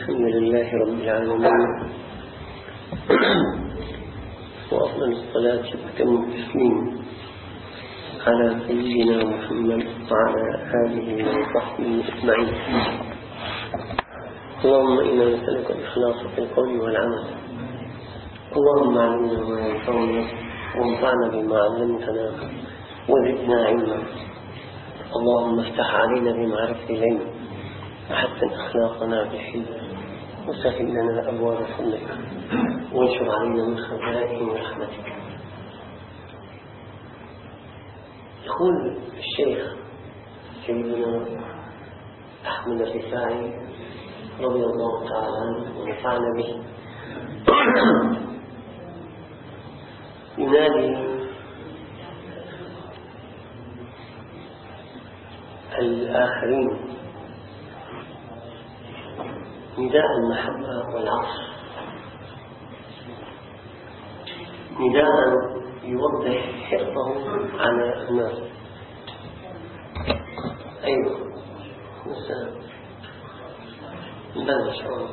الحمد لله رب العالمين، وأفضل الصلاة وأتم التسليم على سيدنا محمد وعلى آله وصحبه أجمعين. اللهم إنا نسألك الإخلاص في القول والعمل. اللهم علمنا ما ينفعنا وانفعنا بما علمتنا وزدنا علما. اللهم افتح علينا بمعرفة العلم وحسن أخلاقنا بالحلم وسهل لنا أبواب فضلك وانشر علينا من خزائن رحمتك. يقول الشيخ سيدنا أحمد الرفاعي رضي الله تعالى عنه ونفعنا به، ينادي الآخرين نداء المحبة والعطف، نداء يوضح حرصه على الناس. أيوة مساء بل إن شاء الله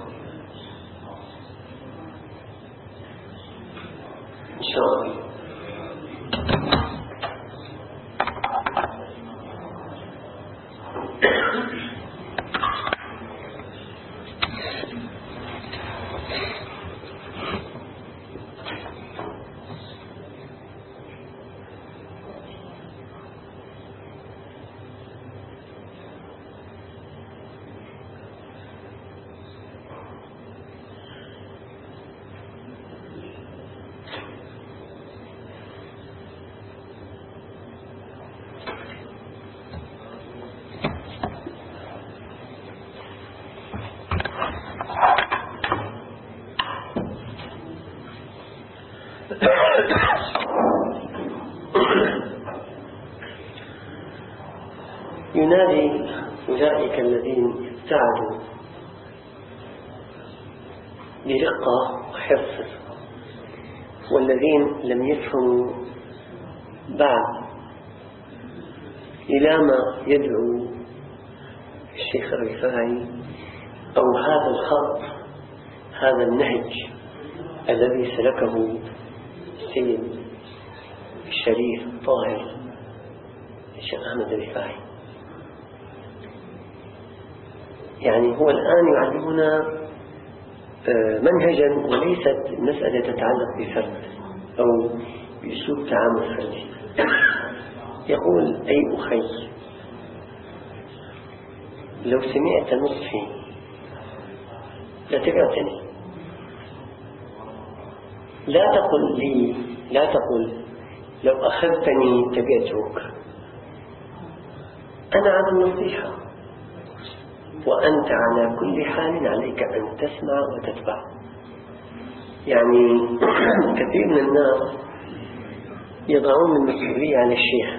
إن شاء الله. ينادي أولئك الذين ابتعدوا برقة وحرص، والذين لم يفهموا بعد إلى ما يدعو الشيخ الرفاعي أو هذا الخط، هذا النهج الذي سلكه السيد الشريف الطاهر الشيخ أحمد الرفاعي. يعني هو الآن يعلمنا منهجا، وليست مسألة تتعلق بفرد أو بأسلوب تعامل فردي. يقول: أي أخي، لو سمعت نصحي لتبعتني. لا تقل لو أخذتني تبعتك. أنا على النصيحة، وأنت على كل حال عليك أن تسمع وتتبع. يعني كثير من الناس يضعون المسؤولية على الشيخ،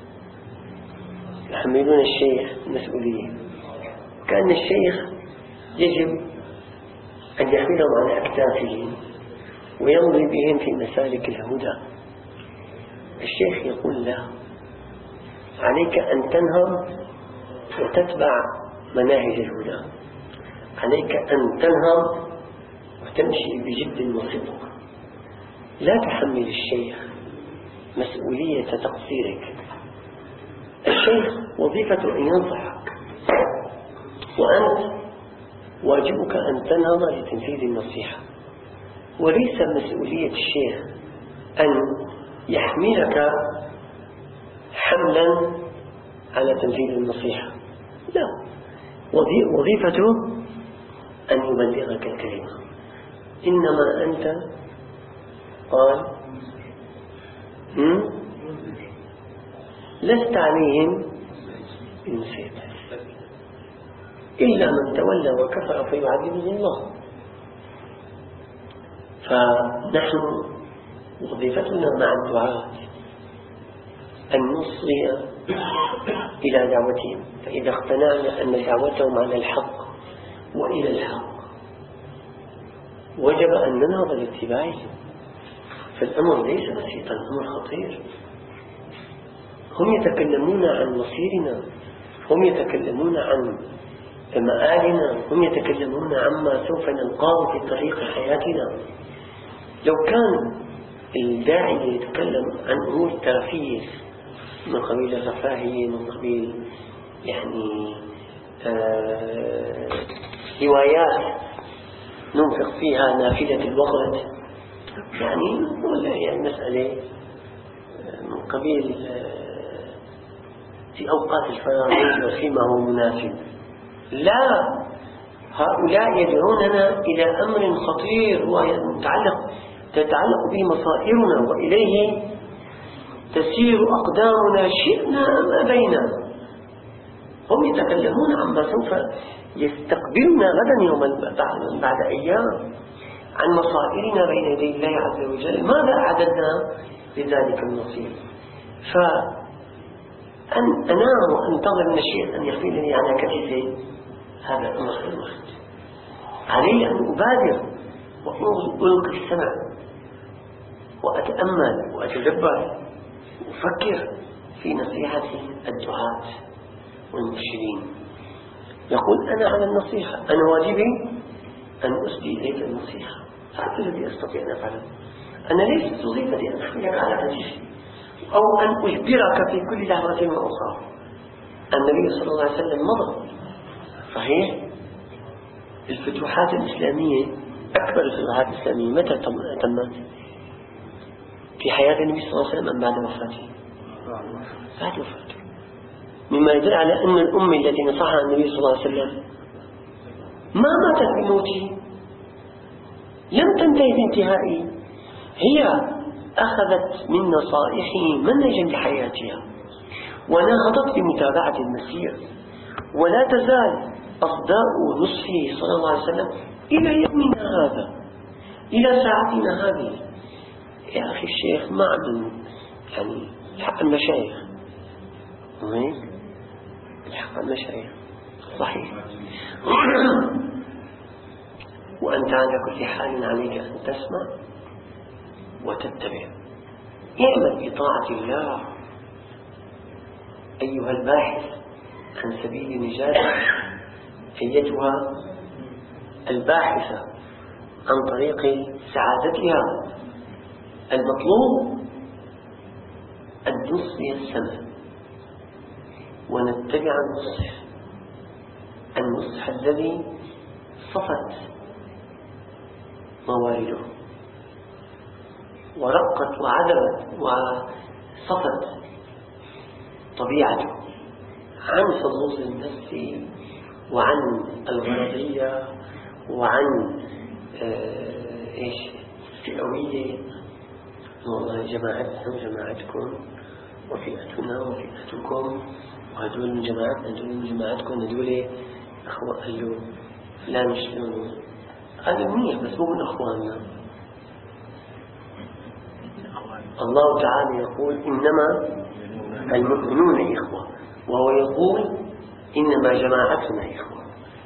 يحملون الشيخ المسؤولية، كأن الشيخ يجب أن يحملهم على أكتافه ويمضي بهم في مسالك الهدى. الشيخ يقول: لا، عليك أن تنهض وتتبع مناهج الهدى، عليك أن تنهض وتمشي بجد وصدق. لا تحمل الشيخ مسؤولية تقصيرك. الشيخ وظيفته أن ينصحك، وأنت واجبك أن تنهض لتنفيذ النصيحة، وليس مسؤولية الشيخ أن يحملك حملا على تنفيذ النصيحة. لا، وظيفته أن يبلغك الكلمة. إنما أنت قال لست عليهم بمسيطر إلا من تولى وكفر فيعذبه الله. فنحن وظيفتنا مع الدعاة أن نصغي إلى دعوتهم، فإذا اقتنعنا أن دعوتهم على الحق وإلى الحق وجب أن ننهض لاتباعهم. فالأمر ليس بسيطا، الأمر خطير. هم يتكلمون عن مصيرنا، هم يتكلمون عن مآلنا، هم يتكلمون عما سوف نلقاه في طريق حياتنا. لو كان الداعي يتكلم عن أمور ترفيه من قبيل الرفاهية، من قبيل يعني هوايات ننفق فيها نافلة الوقت، يعني ولا يعني مسألة من قبيل في أوقات الفراغ وفيما هو مناسب. لا، هؤلاء يدعوننا إلى أمر خطير تتعلق به مصائرنا، وإليه تسير أقدامنا شئنا أم أبينا. هم يتكلمون عما سوف يستقبلنا غدا يوم بعد أيام، عن مصائرنا بين يدي الله عز وجل، ماذا أعددنا لذلك المصير. فأن أنام وأنتظر من الشيء أن يحملني على كتفي، هذا أمر غير وارد. علي أن أبادر وألقي السمع وأتأمل وأتدبر وأفكر في نصيحة الدعاة والمرشدين. يقول أنا على النصيحة، أنا واجبي أن أسدي إليك النصيحة، هذا الذي أستطيع أن أفعله. أنا ليست وظيفتي أن أحملك على كتفي أو أن أجبرك في كل لحظة وأخرى. النبي صلى الله عليه وسلم مضى، صحيح الفتوحات الإسلامية، أكبر الفتوحات الإسلامية متى تمت؟ في حياة النبي صلى الله عليه وسلم أم بعد وفاته؟ بعد وفاته، مما يدل على أن الأمة التي نصحها النبي صلى الله عليه وسلم ما ماتت بموته، لم تنتهي بانتهائه، هي أخذت من نصائحه منهجا لحياتها ونهضت بمتابعة المسير، ولا تزال أصداء نصحه صلى الله عليه وسلم إلى يومنا هذا، إلى ساعتنا هذه. يا أخي الشيخ ما عندهم يعني حق المشايخ، حق المشايخ صحيح. وأنت على كل حال عليك أن تسمع وتتبع، اعمل بطاعة الله أيها الباحث عن سبيل النجاة، أيتها الباحثة عن طريق سعادتها. المطلوب أن نصغي السمع ونتبع النصح الذي صفت موارده ورقت وعدلت وصفت طبيعته عن حظوظ النفس وعن الغرضية وعن الفئوية. والله جماعتنا وجماعتكم وفئتنا وفئتكم، وهدول من جماعتنا هدول من جماعتكم، هدول أخوة قالوا لا مش هذا منيح، بس مو من أخواننا. الله تعالى يقول إنما المؤمنون إخوة، وهو يقول إنما جماعتنا إخوة.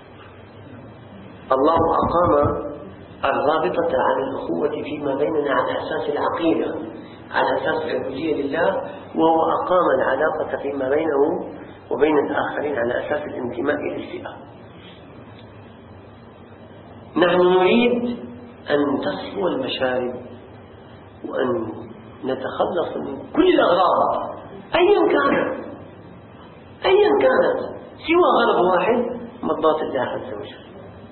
الله أقام الرابطة على الأخوة فيما بيننا على أساس العقيدة، على أساس العبودية لله، وهو أقام العلاقة فيما بينه وبين الآخرين على أساس الانتماء إلى الفئة. نحن نريد أن تصفو المشارب وأن نتخلص من كل الأغراض أيا كانت سوى غرض واحد، مرضاة الله عز وجل،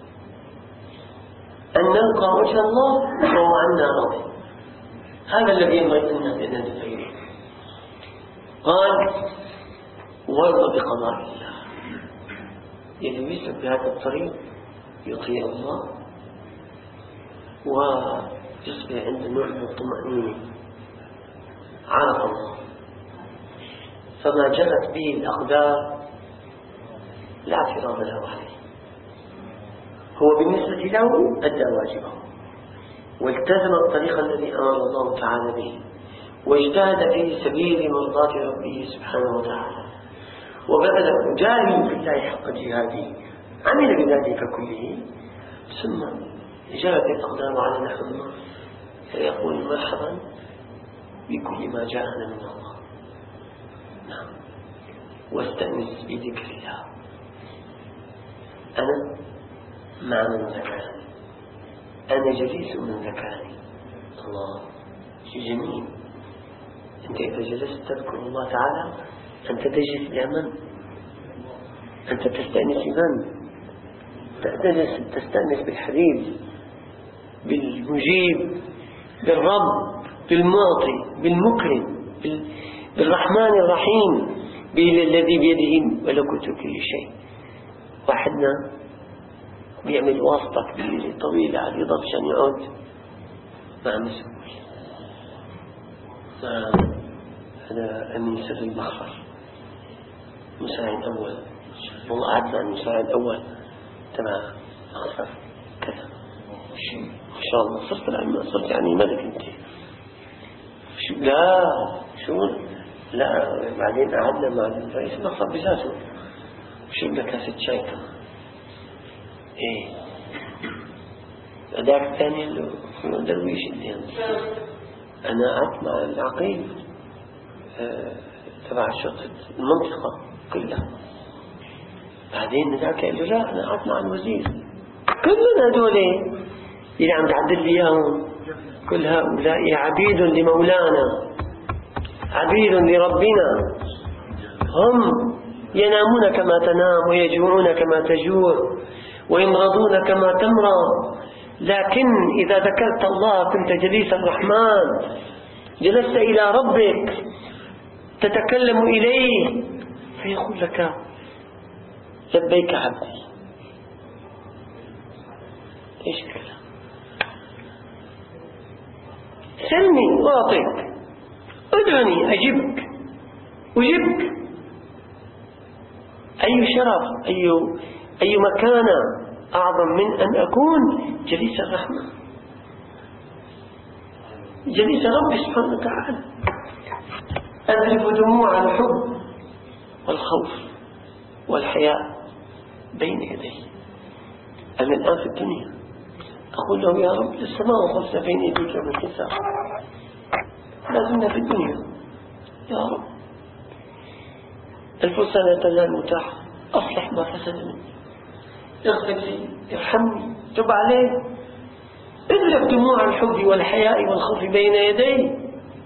أن نلقى وجه الله وهو عنا راضي. هذا الذي ينبغي أن ننتبه إليه. قال وارض بقضاء الله، يلي يسلك بهذا الطريق يطيع الله ويصبح عنده نوع من الطمأنينة، عرف الله، فما جرت به الأقدار لا اعتراض له عليه، هو بالنسبة له أدى واجبه والتزم الطريق الذي أمر الله تعالى به، واجتهد في سبيل مرضاة ربه سبحانه وتعالى، وبذل جاهد في الله حق جهاده، عمل بذلك كله، ثم جرت الأقدار على نحوه فيقول مرحبا بكل ما جاءنا من الله. نعم، واستأنس بذكر الله، أنا مع من ذكرني، أنا جليس من ذكرني. الله شيء جميل. أنت إذا جلست تذكر الله تعالى أنت تجلس إلى من؟ أنت تستأنس بمن؟ تستأنس بالحبيب، بالمجيب، بالرب، بالمعطي، بالمكرم، بالرحمن الرحيم، الذي بيده ملكوت كل شيء. واحدنا بيعمل واسطة كبيرة طويلة على الإضافة عشان يقعد مع مسؤول، هذا أمين سر المخفر، مساعد أول. والله قعدت مع المساعد أول تبع مخفر كذا ما شاء الله. صرت الآن صرت يعني ملك أنت. لا شو لا. بعدين قعدنا مع الرئيس المخفر بذاته وشربنا كاسة شاي كمان. ايه ذاك الثاني اللي هو درويش اللي أنا قعدت مع العقيد تبع الشرطة المنطقة كلها. بعدين ذاك قال له لا أنا قعدت مع الوزير. كلنا هذول اللي عم تعدل لي إياهم كل هؤلاء عبيد لمولانا، عبيد لربنا. هم ينامون كما تنام، ويجوعون كما تجوع، ويمرضون كما تمرض. لكن إذا ذكرت الله كنت جليس الرحمن، جلست إلى ربك تتكلم إليه فيقول لك لبيك عبدي. إيش الكلام؟ سلني أعطيك، ادعني أجبك أجبك. أي شرف، أي مكانة أعظم من أن أكون جليس الرحمن، جليس ربي سبحانه وتعالى. أذرف دموع الحب والخوف والحياء بين يديه. أنا الآن في الدنيا أقول له يا رب السماء وخلص بين يديك يوم الحساب. لازمنا في الدنيا يا رب الفرصة لا تزال متاحة، أصلح ما فسد مني، اغفر لي، ارحمني، تب علي. اذرف دموع الحب والحياء والخوف بين يدي،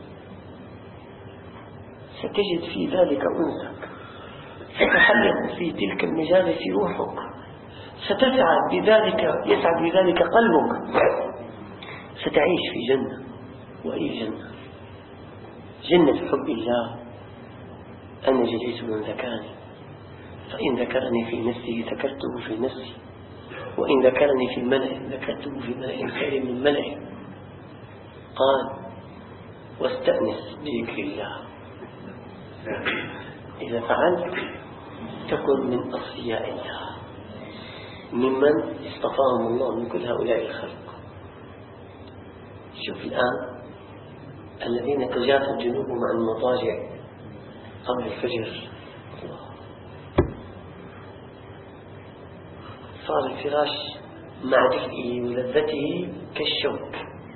ستجد في ذلك أنسك، ستحلق في تلك المجالس روحك، ستسعد بذلك، يسعد بذلك قلبك، ستعيش في جنة. وأي جنة؟ جنة حب الله. أنا جليس من ذكرني، فإن ذكرني في نفسه ذكرته في نفسي، وإن ذكرني في الملأ ذكرته في ملأ خير من ملأ. قال واستأنس بذكر الله. إذا فعلت تكن من أصفياء الله، ممن اصطفاهم الله من كل هؤلاء الخلق. شوف الآن الذين تجافوا الجنوب مع المضاجع قبل الفجر، صار الفراش مع دفئه ولذته كالشوك.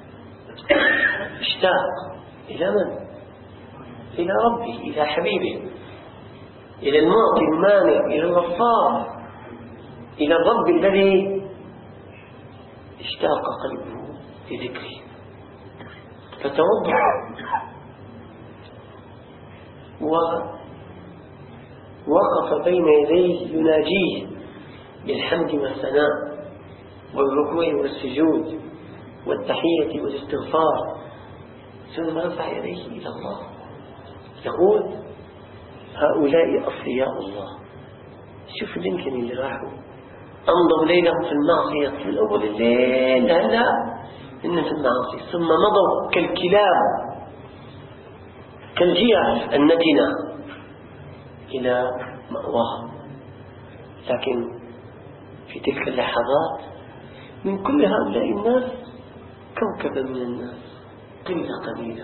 اشتاق إلى من؟ إلى ربه، إلى حبيبه، إلى المعطي المانع، إلى الغفار، إلى الرب الذي اشتاق قلبه لذكره. فتوضأ ووقف بين يديه يناجيه بالحمد والثناء والركوع والسجود والتحية والاستغفار، ثم رفع يديه إلى الله يقول هؤلاء أصفياء الله. شوف اليمكن اللي راحوا أمضوا ليلهم في المعصية في الأول الليل، هلا إنهم في المعصية، ثم مضوا كالكلاب كالجياع النتنة إلى مأواهم. لكن في تلك اللحظات من كل هؤلاء الناس كوكبا من الناس، قلة قليلة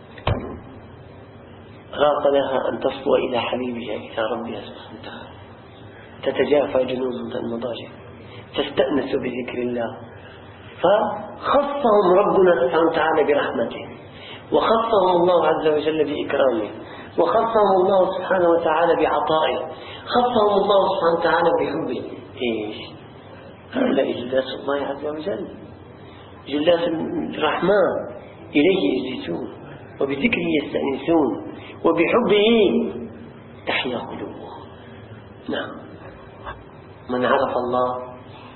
راق لها أن تصفو إلى حبيبها، إلى ربها سبحانه وتعالى، تتجافى جنوبهم في المضاجع، تستأنس بذكر الله. فخصهم ربنا سبحانه وتعالى برحمته، وخصهم الله عز وجل بإكرامه، وخصهم الله سبحانه وتعالى بعطائه، خصهم الله سبحانه وتعالى بحبه. إيش؟ هؤلاء جلات الله عز وجل، جلات الرحمن، إليه يجلسون وبذكره يستأنسون وبحبه تحيا قلوبهم. نعم، من عرف الله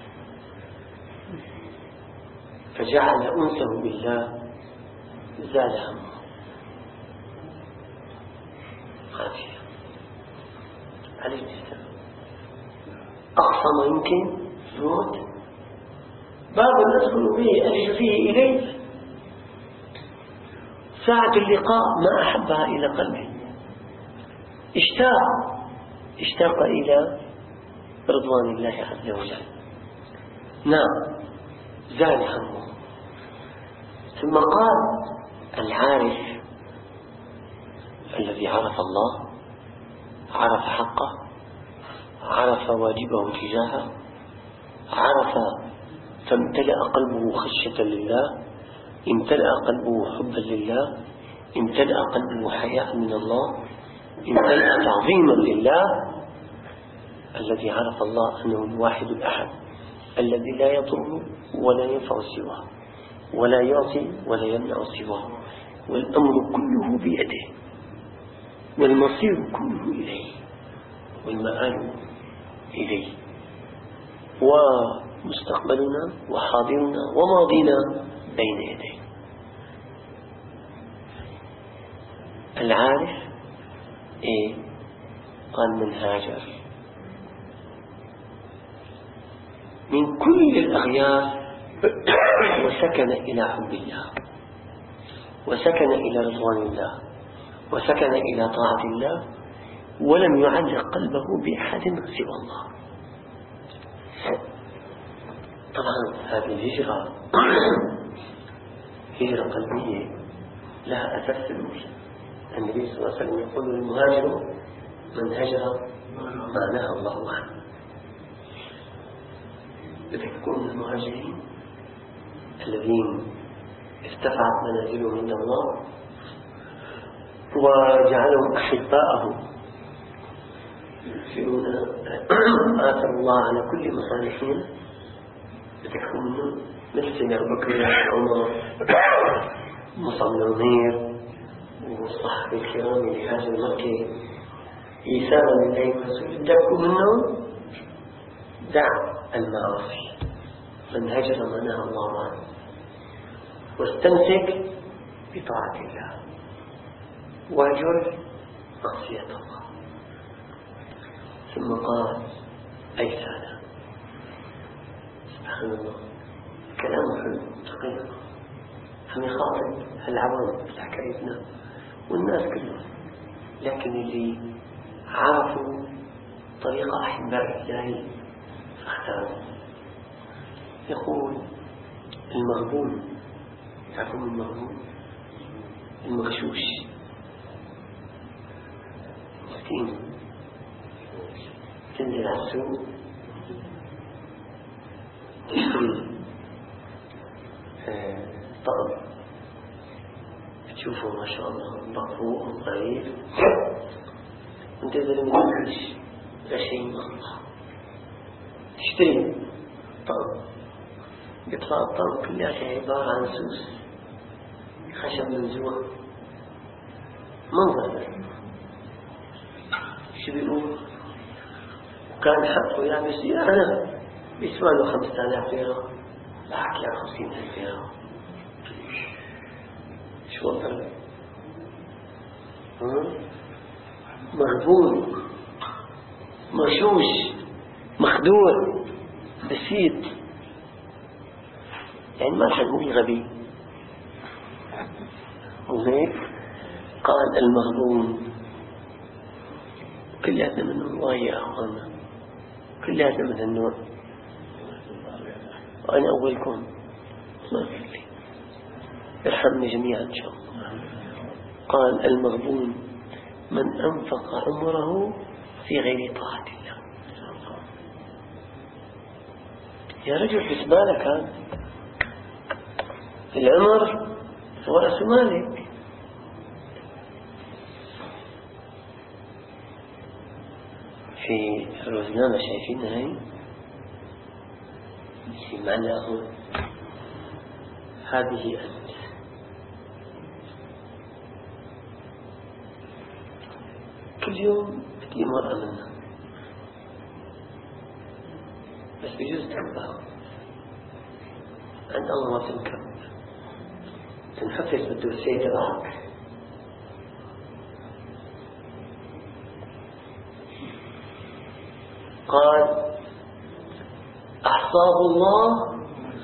فجعل أنسه بالله زال همه. عافية عليه السلام، أقصى ما يمكن موت، باب ندخل به أرجو فيه إليه، ساعة اللقاء ما أحبها إلى قلبه، اشتاق إلى رضوان الله عز وجل. نعم، زال همه. ثم قال العارف الذي عرف الله، عرف حقه، عرف واجبه تجاهه، عرف فامتلأ قلبه خشية لله، امتلأ قلبه حبا لله، امتلأ قلبه حياء من الله، امتلأ تعظيما لله. الذي عرف الله أنه الواحد الأحد الذي لا يضر ولا ينفع سواه، ولا يعطي ولا يمنع سواه، والأمر كله بيده، والمصير كله إليه، والمآل إليه، ومستقبلنا وحاضرنا وماضينا بين يديه. العارف إيه؟ قال من هاجر من كل الأغيار وسكن إلى حب الله، وسكن إلى رضوان الله، وسكن إلى طاعة الله، ولم يعلق قلبه بأحد سوى الله. طبعا هذه الهجرة هجرة قلبية لها أساس سلوكي. النبي صلى الله عليه وسلم يقول للمهاجر من هجر ما نهى الله عنه. بدك تكون من المهاجرين الذين ارتفعت منازلهم عند الله وجعلهم أحباءه يؤثرون آثر الله على كل مصالحهم. بدك تكون منهم مثل سيدنا أبو بكر وعمر مصعب بن عمير والصحابة الكرام اللي هاجروا مكة إيثارا لله ورسوله. بدك تكون منهم دع المعاصي، من هجر ما نهى الله عنه، واستمسك بطاعة الله، واجر معصية الله. ثم قال أي سادة، سبحان الله، كلام حلو دقيق، هم يخاطب العوام في حكايتنا والناس كلهم، لكن اللي عرفوا طريق أحباء الله فاختاروا. يقول المغبون، تعرفون المغبون؟ المغشوش، مسكين، تنزل على السوق تشتري طقم، تشوفه ما شاء الله مقفوق وقريب، انت إذا لم تدريش لا شيء من الله، تشتري طقم، يطلع الطقم كلها عبارة عن سوس خشب منزوع، منظر شو بيقول؟ كان حقه يلبس أنا بيسوى له 5000 ليرة، لا حكي عن 50,000 ليرة. شو الفرق؟ مغبون، مغشوش، مخدوع، بسيط، يعني ما رح نقول غبي. وهيك قال المغبون كلياتنا من الله يا أخوانا، كلياتنا من النوع، وأنا أولكم ما في لي، ارحمني جميعا إن شاء الله. قال المغبون من أنفق عمره في غير طاعة الله. يا رجل في بالك هذا العمر هو رأس مالك، في الروزنامة شايفين هاي معناه هذه أنت. كل يوم بتجي مرة منها بس بجوز تحبها عند الله ما تنكب تنحفظ بالدرسية تبعك. قال أحصاه الله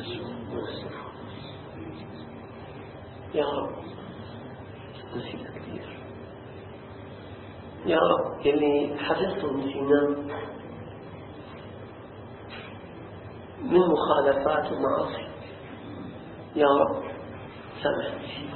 يا رب نسينا كثير يا رب يلي حفظته نسينا من مخالفات ومعاصي يا رب سامحني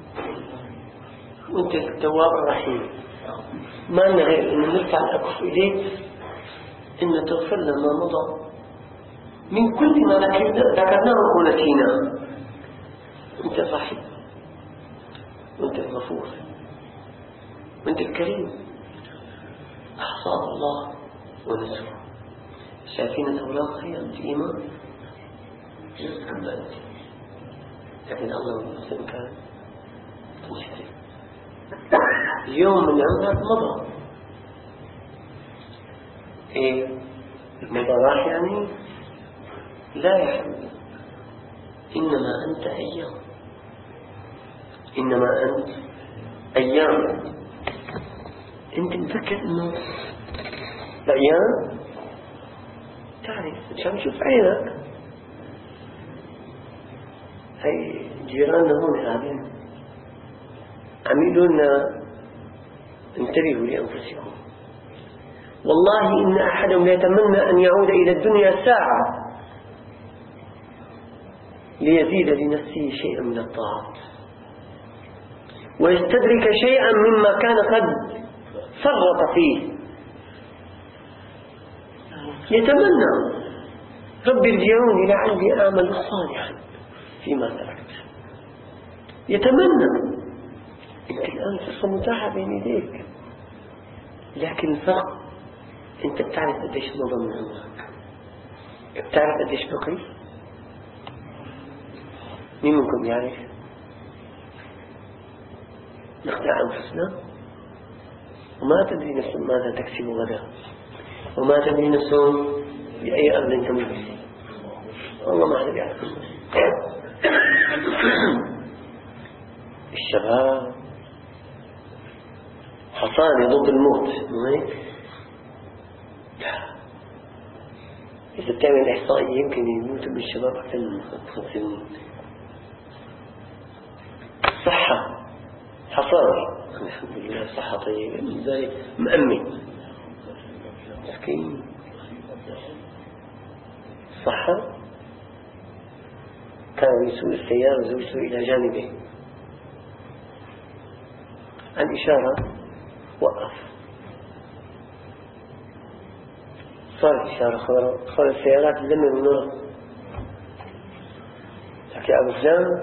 وانت التواب الرحيم. ما لنا غير ان نرفع الاكف اليك ان تغفر لنا ما مضى من كل ما ذكرناه ونسيناه. انت الرحيم وانت الغفور وانت الكريم. احصاه الله ونسوه. شايفين الاوراق هي الإيمان جزء من أنت لكن الله المسلم كان مسلم. يوم من عمرك مضى. ايه مضى راح يعني لا يا حبيبي إنما أنت أيام. إنما أنت أيام. أنت مفكر إنه الأيام تعرف عشان تشوف عينك. هاي جيراننا هون قاعدين عم يقولوا لنا انتبهوا لأنفسكم والله إن أحدهم لا يتمنى أن يعود إلى الدنيا ساعة ليزيد لنفسه شيئا من الطاعات ويستدرك شيئا مما كان قد فرط فيه. يتمنى رب ارجعوني لعلي أعمل صالحا فيما تركت. يتمنى. انت الآن فرصة متاحة بين يديك لكن الفرق انت بتعرف قديش مضى من عمرك. بتعرف قديش بقي. مين منكم يعرف؟ نخدع أنفسنا وما تدري نفس ماذا تكسب غدا وما تدري نفس بأي أرض تموت. والله ما أدري يعرف. الشباب حصاني ضد الموت. إذا بتعمل إحصائية يمكن يموت من الشباب أكثر من 5 سنين. صحة حصاني الحمد لله صحة طيبة من ذلك مأمن مسكين. صحة كان يسوق السيارة وزوجته إلى جانبه الإشارة وقف. صارت إشارة خبر السيارات تدمر من نور. لكن أبو فلان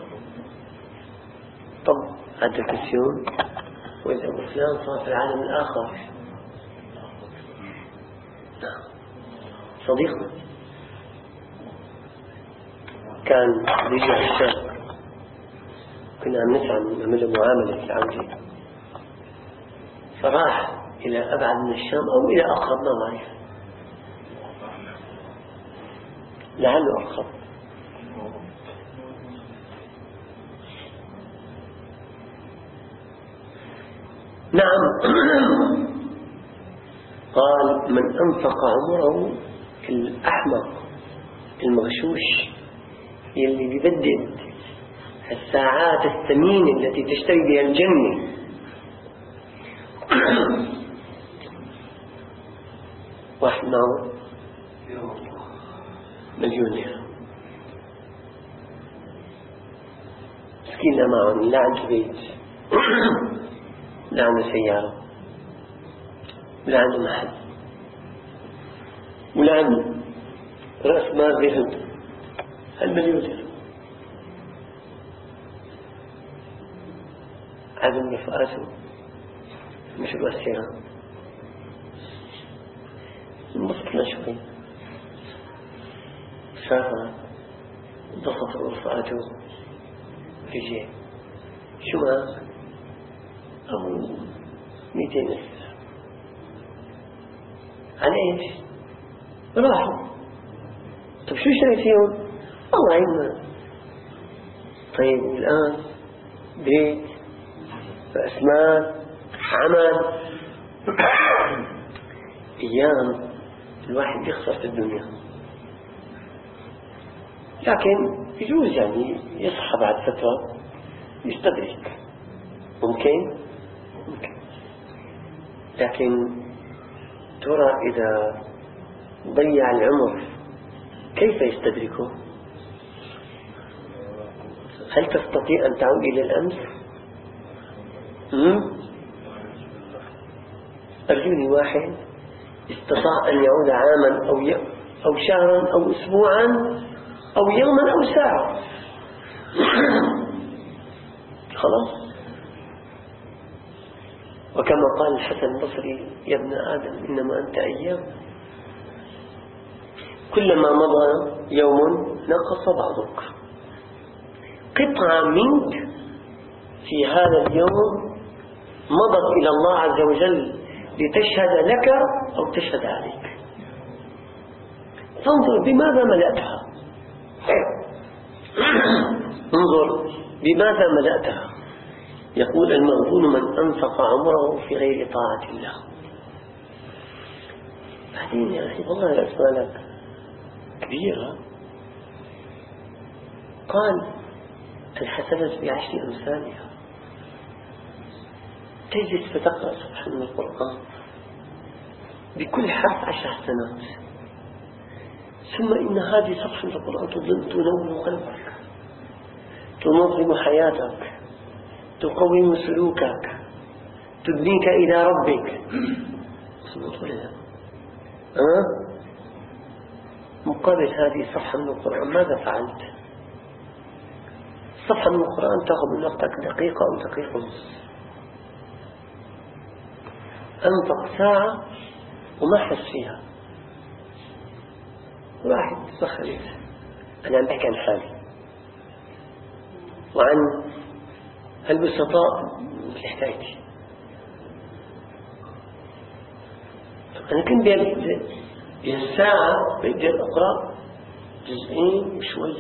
طب هذا الكسيون وإذا أبو فلان صار في العالم الآخر. صديقنا كان بيجي على الشام كنا عم نسعى نعمل له معاملة العودة فراح إلى أبعد من الشام أو إلى أقرب ما بعرف لعله أقرب. نعم. قال من أنفق عمره الأحمق المغشوش يلي بيبدد الساعات الثمينة التي تشتري بها الجنة. واحد معه 1,000,000 ليرة مسكين لا معه لا عنده بيت لا عنده سيارة ولا عنده محل ولا عنده رأس مال بيهد 1,000,000 ليرة. عدم رفقاته مش مؤثرة انبسطنا شوي شافها ضغط ورفعته رجع شو ما أبو 200 ألف عن إيش؟ راحوا. طب شو اشتريت فيهم؟ الله يعيننا. طيب الآن بيت، رأس مال، عمل، أيام الواحد يخسر في الدنيا، لكن يجوز يعني يصحى بعد فترة يستدرك، ممكن. لكن ترى إذا ضيع العمر كيف يستدركه؟ هل تستطيع أن تعود إلى الأمس؟ أرجوني واحد استطاع أن يعود عاما أو شهرا أو أسبوعا أو يوما أو ساعة. خلاص. وكما قال الحسن البصري: يا ابن آدم إنما أنت أيام، كلما مضى يوم نقص بعضك. قطعة منك في هذا اليوم مضت إلى الله عز وجل لتشهد لك أو تشهد عليك. فانظر بماذا ملأتها، انظر بماذا ملأتها. يقول: المغبون من أنفق عمره في غير طاعة الله. بعدين يا أخي والله الأسمالك كبيرة. قال: الحسنة بعشر أمثالها. تجلس فتقرأ صفحة من القرآن بكل حرف 10 حسنات، ثم إن هذه صفحة من القرآن تنور قلبك، تنظم حياتك، تقوم سلوكك، تدنيك إلى ربك. مضبوط ولا لا؟ مقابل هذه الصفحة من القرآن ماذا فعلت؟ صفحة من القرآن تأخذ من وقتك دقيقة أو دقيقة ونص. أنفق ساعة وما حس فيها. واحد سخرت، أنا عم بحكي عن حالي وعن البسطاء مثل حكايتي. أنا كنت بالساعة بقدر أقرأ جزئين وشوي،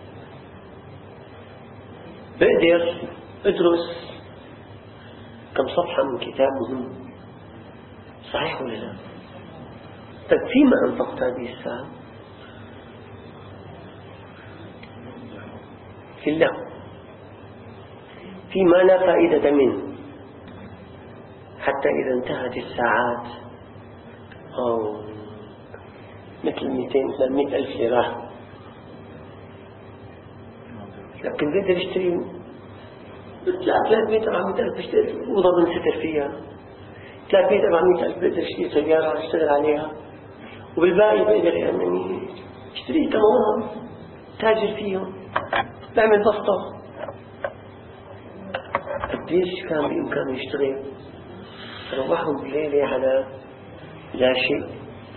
بقدر أدرس كم صفحة من كتاب مهم. صحيح ولا لا؟ طيب فيما أنفقت هذه الساعة؟ في الله، فيما لا فائدة منه. حتى إذا انتهت الساعات أو مثل 200-300 ألف ليرة، لكن بقدر اشتري 300-400 ألف، اشتري أوضة بنستر فيها. 300-400 ألف بقدر اشتري سيارة اشتغل عليها، وبالباقي بقدر يعني اشتري كمان تاجر فيهم، بعمل بسطة. قديش كان بإمكانه يشتغل، روحهم بليلة على لا شيء.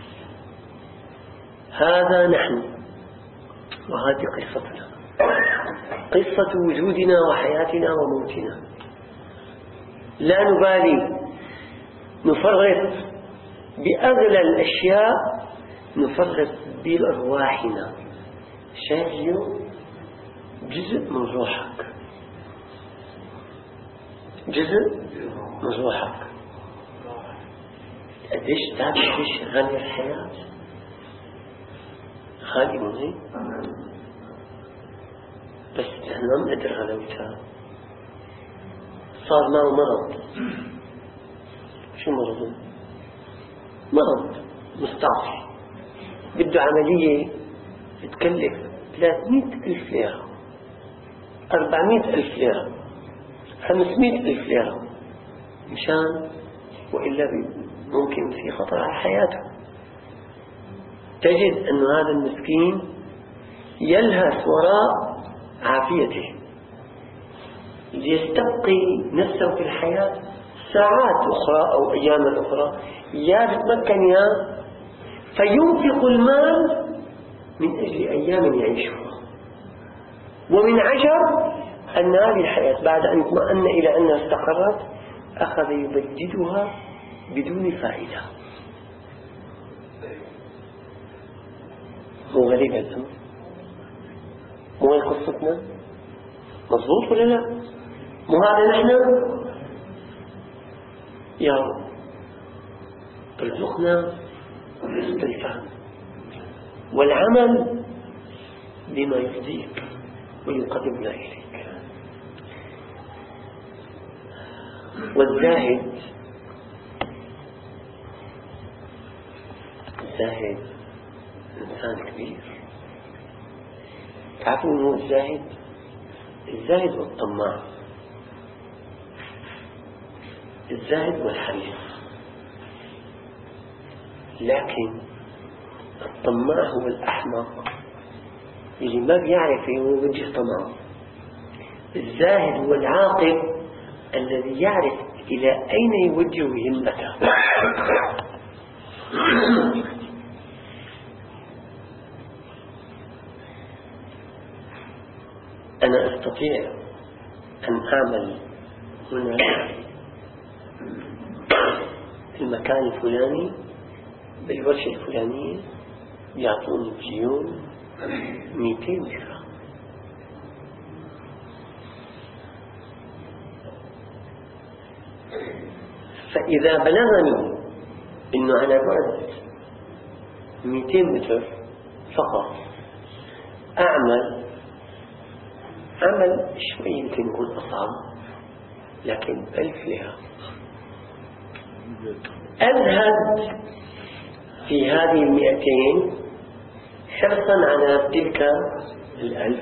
هذا نحن، وهذه قصتنا، قصة وجودنا وحياتنا وموتنا. لا نبالي، نفرط بأغلى الأشياء، نفرط بأرواحنا. شايف اليوم جزء من روحك، جزء من روحك. قديش تعرف قديش غالية الحياة؟ غالية مهم، بس نحن ما بنقدر غلاوتها. صار معه مرض. شو مرضه؟ مرض مستعصي، بده عملية تكلف 300 ألف ليرة، 400 ألف ليرة، 500 ألف ليرة، مشان وإلا ممكن في خطر على حياته. تجد أن هذا المسكين يلهث وراء عافيته، ليستبقي نفسه في الحياة ساعات أخرى أو أيام أخرى، يا بتمكن فينفق المال من أجل أيام يعيشها. ومن عجب أن هذه الحياة بعد أن اطمأن إلى أنها استقرت أخذ يبددها بدون فائدة. مو غريب الأمر؟ مو هي قصتنا؟ مضبوط ولا لا؟ مو هذا نحن؟ يا رب ارزقنا حسن الفهم والعمل بما يرضيك ويقربنا إليك. والزاهد إنسان كبير. تعرفون هو الزاهد؟ الزاهد والطماع، الزاهد والحريص. لكن الطماع هو الأحمق اللي ما بيعرف يوجه طمعه. الزاهد هو العاقل الذي يعرف إلى أين يوجه همته. أنا أستطيع أن أعمل هنا في المكان الفلاني بالورشة الفلانية يعطوني بجيون 200 درهم. فإذا بلغني إنه على بعد 200 متر فقط أعمل شوي يمكن يكون أصعب لكن 1000 لها، أزهد في هذه 200 حرصا على تلك 1000.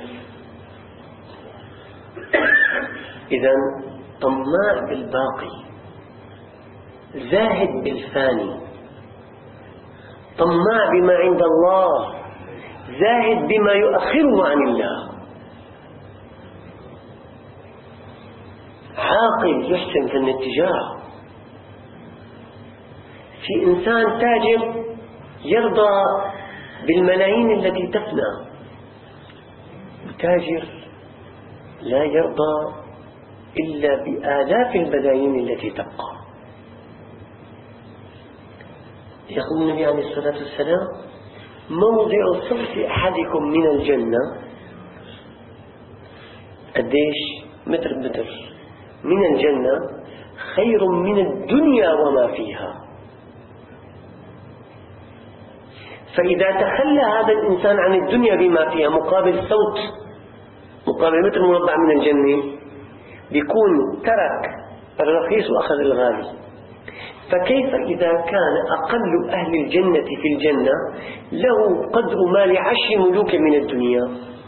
إذن طماع بالباقي، زاهد بالفاني، طماع بما عند الله، زاهد بما يؤخره عن الله، عاقل يحسن في الاتجاه. في إنسان تاجر يرضى بالملايين التي تفنى، وتاجر لا يرضى إلا بآلاف الملايين التي تبقى. يقول النبي عليه الصلاة والسلام: موضع صوت أحدكم من الجنة قديش متر بمتر من الجنة خير من الدنيا وما فيها. فإذا تخلى هذا الإنسان عن الدنيا بما فيها مقابل صوت، مقابل متر مربع من الجنة، بيكون ترك الرخيص وأخذ الغالي. فكيف إذا كان أقل أهل الجنة في الجنة له قدر ما ل10 ملوك من الدنيا؟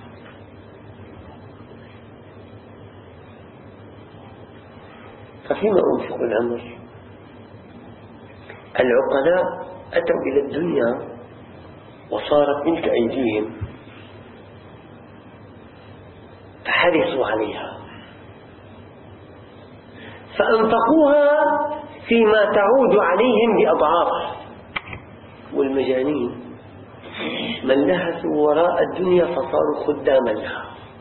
ففيما أنفق الأمر؟ العقلاء أتوا إلى الدنيا وصارت ملك أيديهم فحرصوا عليها فأنفقوها فيما تعود عليهم بأضعاف. والمجانين من لهثوا وراء الدنيا فصاروا خداما لها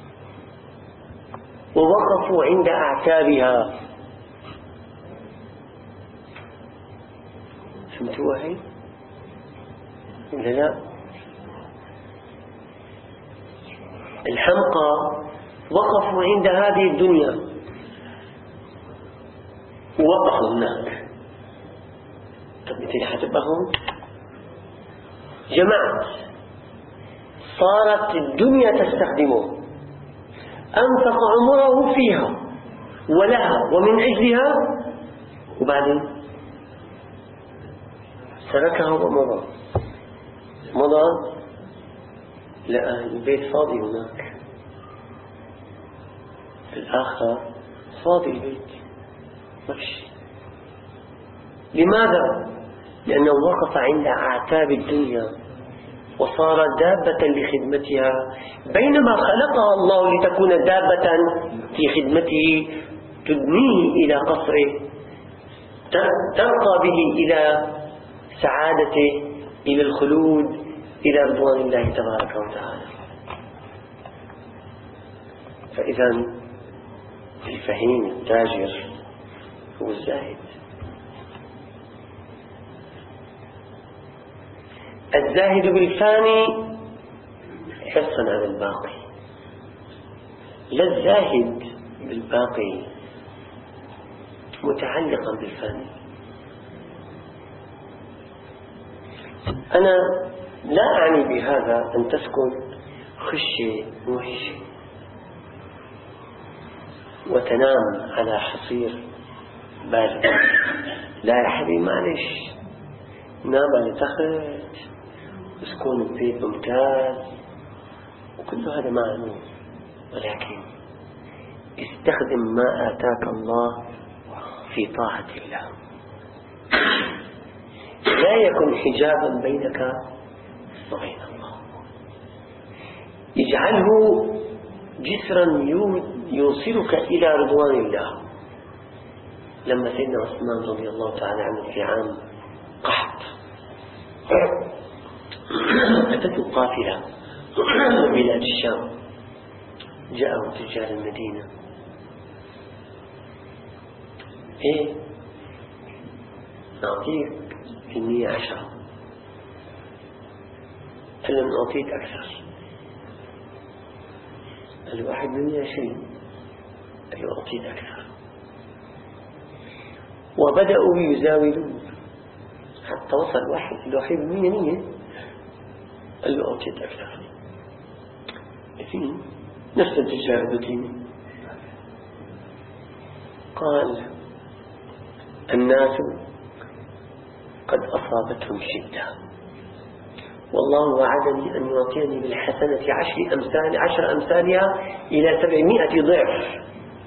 ووقفوا عند أعتابها. فهمتوا هاي؟ ولا لا؟ الحمقى وقفوا عند هذه الدنيا ووقفوا هناك. طب انت حتبقهم جماعة صارت الدنيا تستخدمه، أنفق عمره فيها ولها ومن أجلها، وبعدين تركها ومضى. لقى البيت فاضي هناك، في الآخر فاضي البيت ما في شيء. لماذا؟ لأنه وقف عند أعتاب الدنيا وصار دابة لخدمتها، بينما خلقها الله لتكون دابة في خدمته تدنيه إلى قصره، ترقى به إلى سعادته، إلى الخلود، إلى رضوان الله تبارك وتعالى. فإذا الفهيم التاجر هو الزاهد. الزاهد بالفاني حرصا على الباقي، لا الزاهد بالباقي متعلقا بالفاني. أنا لا أعني بهذا أن تسكن خشية موحشة وتنام على حصير بارد. لا يا حبيبي، معلش، نام على تخت وسكون البيت ممتاز وكل هذا معلوم، ولكن استخدم ما آتاك الله في طاعة الله. لا يكن حجابا بينك وبين الله، اجعله جسرا يوصلك إلى رضوان الله. لما سيدنا عثمان رضي الله تعالى عنه في عام قحط أتته قافلة من بلاد الشام، جاءه تجار المدينة، إيه نعطيك في 110، قال له نعطيك أكثر، قال له 120، قال له أعطيك أكثر. وبدأوا يزاولون حتى وصل واحد له 100، قال له أعطيك أكثر. نفس التجار المدينة. قال الناس قد أصابتهم شدة، والله وعدني أن يعطيني بالحسنة 10 أمثالها إلى 700 ضعف،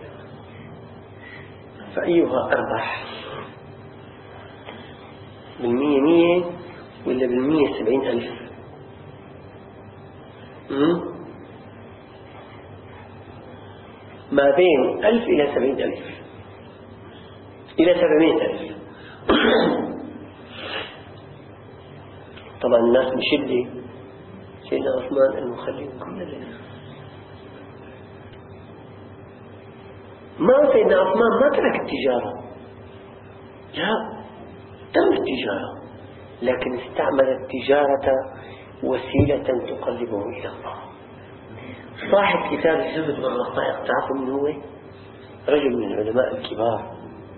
فأيها أربح، بالمية 100 ولا بالمية 70,000؟ ما بين 1000 إلى 70,000 إلى 700,000. طبعا الناس بشدة. سيدنا عثمان المخلين كل ذلك. ما سيدنا عثمان ما ترك التجارة، لا، تم التجارة، لكن استعمل التجارة وسيلة تقربه إلى الله. صاحب كتاب الزهد والرقائق تعرفوا من هو؟ رجل من العلماء الكبار.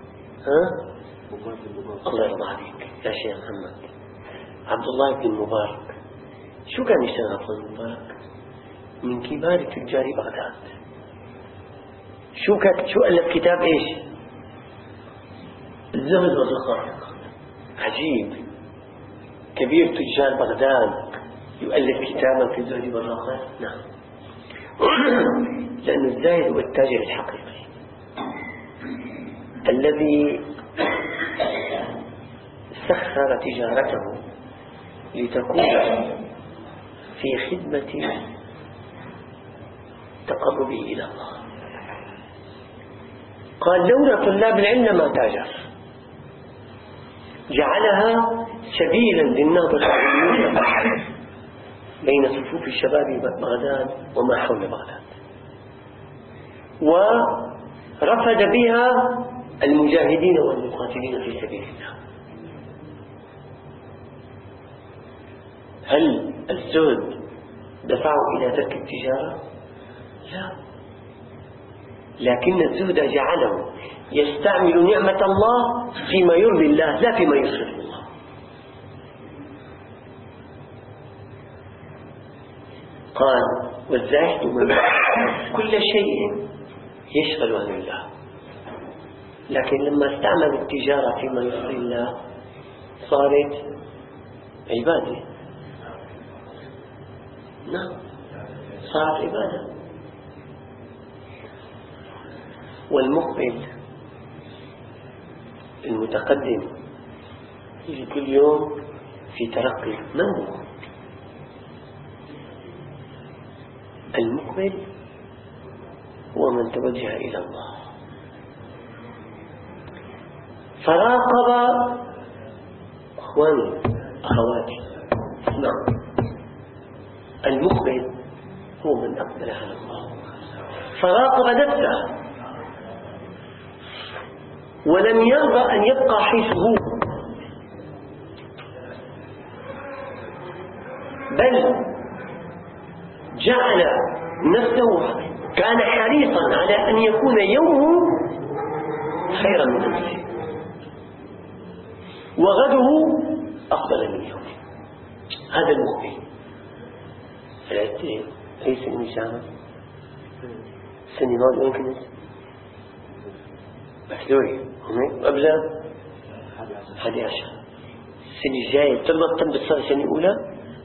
الله يرضى عليك يا شيخ محمد، عبد الله بن المبارك. شو كان يشتغل عبد الله بن المبارك؟ من كبار تجار بغداد. شو ألف كتاب إيش؟ الزهد والرقائق. عجيب، كبير تجار بغداد يؤلف كتابا في الزهد والرقائق. نعم، لأن الزاهد هو التاجر الحقيقي الذي سخر تجارته لتكون في خدمة تقربه إلى الله. قال لولا طلاب العلم لما تاجر، جعلها سبيلا للنهضة العلمية بين صفوف الشباب بغداد وما حول بغداد، ورفد بها المجاهدين والمقاتلين في سبيل الله. هل الزهد دفعوا إلى ترك التجارة؟ لا، لكن الزهد جعله يستعمل نعمة الله فيما يرضي الله لا فيما يسخط الله. قال والزاهد من كل شيء يشغل عن الله، لكن لما استعمل التجارة فيما يرضي الله صارت عبادة. نعم، صارت عبادة. والمقبل المتقدم يجي كل يوم في ترقي. من هو المقبل؟ هو من توجه إلى الله فراقب. أخواني أخواتي، نعم، المقبل هو من أقبل على الله فراقب نفسه ولم يرضى أن يبقى حيث هو، بل جعل نفسه، كان حريصا على أن يكون يومه خيرا من أمسه وغده أفضل من يومه. هذا المقبل. أي سنة شامل سنة وين كنت بحلوري هناك قبل 11 السنة الجاية تبطل بالصلاة السنة الأولى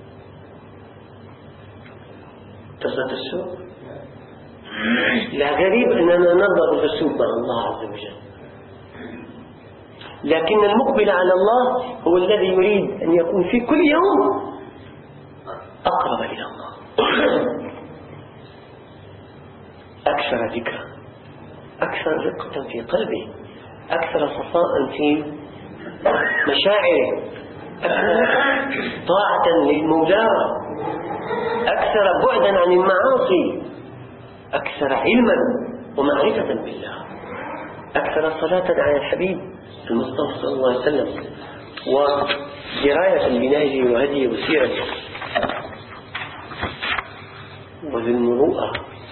تصل السوق. لا غريب أننا نرضى بالسوق مع الله عز وجل، لكن المقبل على الله هو الذي يريد أن يكون في كل يوم أقرب إلى الله، أكثر ذكرا، أكثر رقة في قلبه، أكثر صفاء في مشاعره، أكثر طاعة للمولى، أكثر بعدا عن المعاصي، أكثر علما ومعرفة بالله، أكثر صلاة على الحبيب المصطفى صلى الله عليه وسلم ودراية بنهجه وهديه وسيرته وبالمروءة.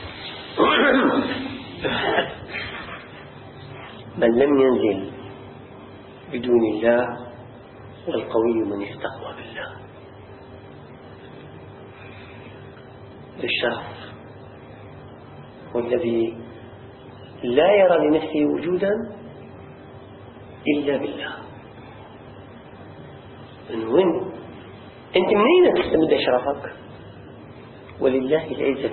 من لم ينزل بدون الله والقوي من استقوى بالله. الشرف والذي لا يرى لنفسه وجودا إلا بالله. من وين أنت منين تستمد شرفك؟ ولله العزة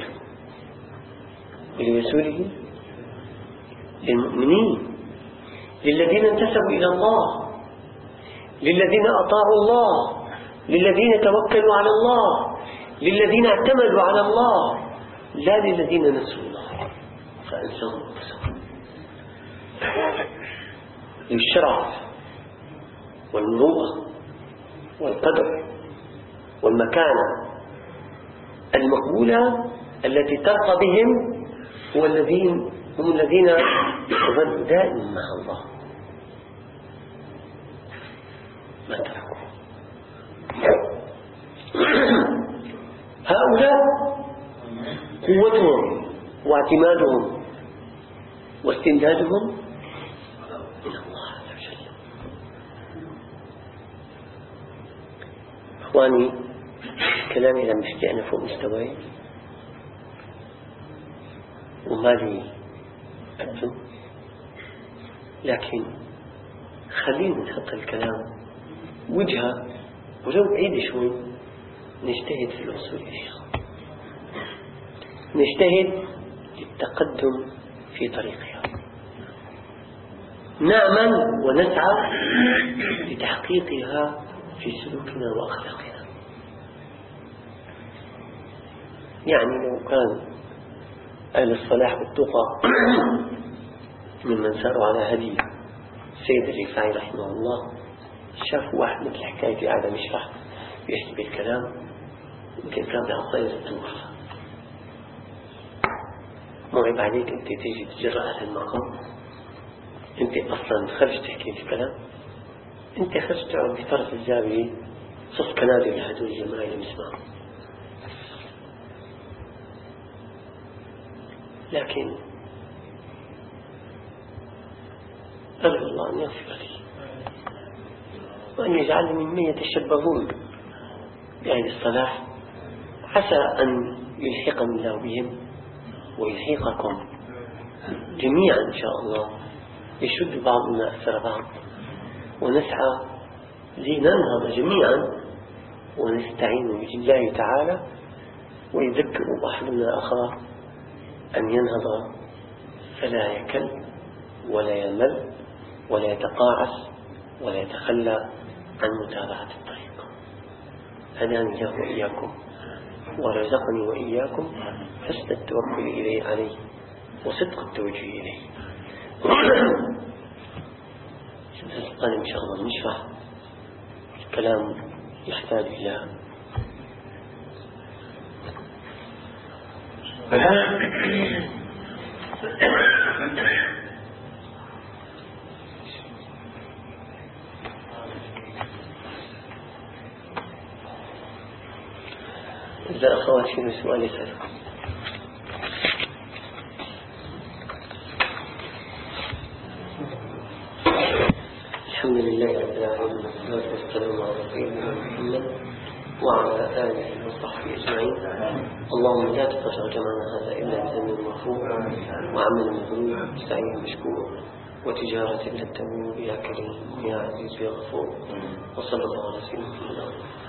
ولرسوله للمؤمنين للذين انتسبوا إلى الله للذين أطاعوا الله للذين توكلوا على الله للذين اعتمدوا على الله لا للذين نسوا الله فأنساهم انفسهم. للشرف والمروءة والقدر والمكانة المقبولة التي ترقى بهم هم الذين يظلوا دائما مع الله ما تركوا. هؤلاء قوتهم واعتمادهم واستمدادهم من الله عز وجل. إخواني كلامي لما أحكي أنا فوق مستواي وما لي أبدو، لكن خلينا نحط الكلام وجهة ولو بعيد شوي نجتهد في الوصول إليها، نجتهد للتقدم في طريقها، نعمل ونسعى لتحقيقها في سلوكنا وأخلاقنا. يعني لو كان أهل الصلاح والتقى ممن ساروا على هدي السيد الرفاعي رحمه الله شافوا واحد مثل حكاية قاعدة مشرح بيحكي بالكلام يمكن كان بأطير التوفى، معيب عليك أنت تيجي تجرأ هذا المقام، أنت أصلا خرج تحكي الكلام، أنت خرج تقعد بطرف الزاوية صف كنادي لهدول الجماعة اللي بيسمعوا. لكن أرجو الله أن يغفر لي وأن يجعلني ممن يتشبهون بأهل الصلاح، عسى أن يلحقني الله بهم ويلحقكم جميعا إن شاء الله، يشد بعضنا أثر بعض ونسعى لننهض جميعا ونستعين بالله تعالى ويذكر أحدنا أخاه أن ينهض فلا يكل ولا يمل ولا يتقاعس ولا يتخلى عن متابعة الطريق. هداني الله وإياكم ورزقني وإياكم حسن التوكل إليه عليه وصدق التوجه إليه. الآن إن شاء الله نشرح الكلام يحتاج إلى إذا أخواتي بسؤال سلام. الحمد لله رب العالمين والصلاة والسلام على سيدنا محمد وعلى آله وصحبه أجمعين. اللهم لا تقطع جمعنا هذا إلا بذنب مغفور وعمل مبرور سعي مشكور وتجارة لا تبور يا كريم يا عزيز يا غفور. وصلى الله على سيدنا محمد.